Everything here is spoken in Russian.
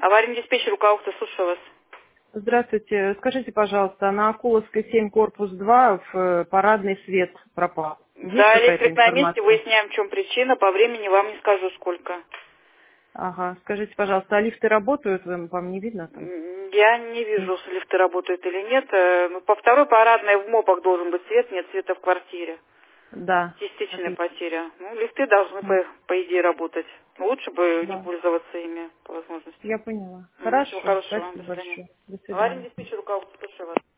Аварийный диспетчер, руководство, слушаю вас. Здравствуйте. Скажите, пожалуйста, на Акуловской 7, корпус 2 в парадный свет пропал. Есть Да, какая-то электрик на месте, информация? выясняем, в чем причина. По времени вам не скажу, сколько. Ага. Скажите, пожалуйста, а лифты работают? Вам не видно там? Я не вижу, лифты работают или нет. По второй парадной в МОПах должен быть свет, нет света в квартире. Да. Частичная Отлично. потеря. Ну, лифты должны, по идее, работать. Но лучше бы не Да. пользоваться ими по возможности. Я поняла. Всего Хорошо. хорошего вам, до Спасибо свидания. большое. До Аварийный свидания. диспетчер, руководство, слушаю вас.